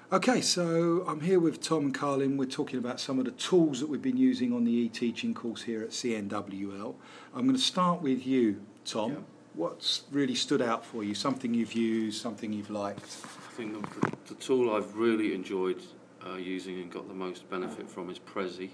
Okay, so I'm here with Tom and Carlin. We're talking about some of the tools that we've been using on the e-teaching course here at CNWL. I'm going to start with you, Tom. Yeah. What's really stood out for you? Something you've used, something you've liked? I think the tool I've really enjoyed using and got the most benefit from is Prezi.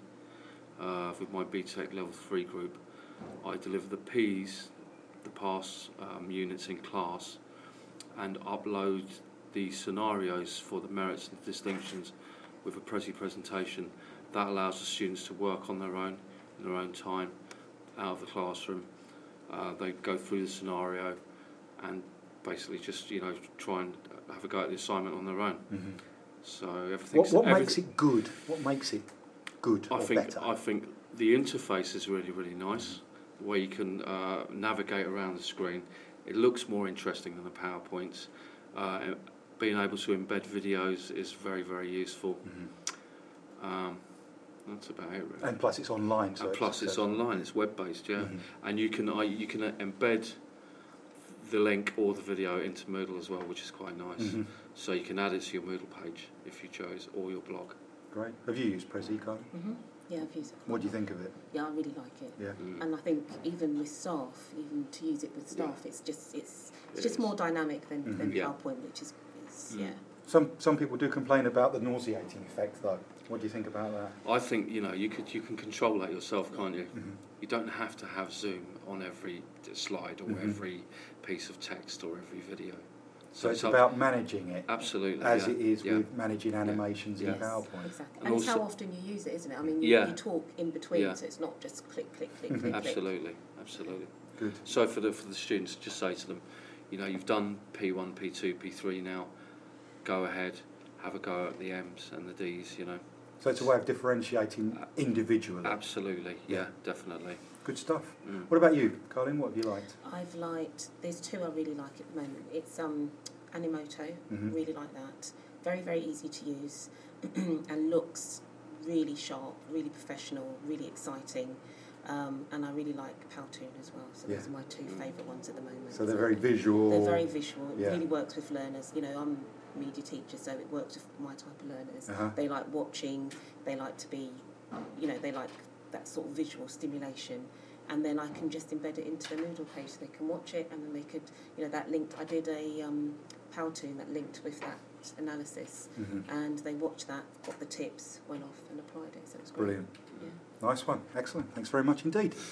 With my BTEC Level 3 group, I deliver the Ps, the pass units in class, and upload the scenarios for the merits and distinctions with a Prezi presentation. That allows the students to work on their own, in their own time, out of the classroom. They go through the scenario and basically just try and have a go at the assignment on their own. Mm-hmm. So everything. What makes it good? What makes it good or better? I think the interface is really, really nice. The way you can navigate around the screen, it looks more interesting than the PowerPoints. Being able to embed videos is very, very useful. Mm-hmm. That's about it, really. And plus, it's online. So it's online. It's web-based, yeah. Mm-hmm. And you can embed the link or the video into Moodle as well, which is quite nice. Mm-hmm. So you can add it to your Moodle page if you chose, or your blog. Great. Have you used Prezi, Carlin? Mm-hmm. Yeah, I've used it. What do you think of it? Yeah, I really like it. Yeah. And I think even with staff, even to use it with staff, it's just more dynamic than PowerPoint, which is yeah. Some people do complain about the nauseating effect, though. What do you think about that? I think you can control that yourself, can't you? Mm-hmm. You don't have to have Zoom on every slide or every piece of text or every video. So it's about managing it. Absolutely. As it is with managing animations in Yes, PowerPoint. Exactly. And it's how often you use it, isn't it? I mean, you talk in between, so it's not just click, click, click, click. Absolutely. Good. So for the students, just say to them, you've done P1, P2, P3 now. Go ahead, have a go at the M's and the D's. So it's a way of differentiating individually. Absolutely. Yeah, definitely. Good stuff. What about you, Carlin? What have you liked? There's two I really like at the moment. It's Animoto, really like that. Very, very easy to use and looks really sharp, really professional, really exciting. And I really like Powtoon as well. So those are my two favourite ones at the moment. So they're very visual. They're very visual. It really works with learners. I'm a media teacher, so it works with my type of learners. They like watching, they like to be, they like that sort of visual stimulation. And then I can just embed it into the Moodle page so they can watch it, and then they could, that linked. I did a Powtoon that linked with that analysis, and they watched that, got the tips, went off and applied it. So it was great. Brilliant. Yeah. Nice one. Excellent. Thanks very much indeed.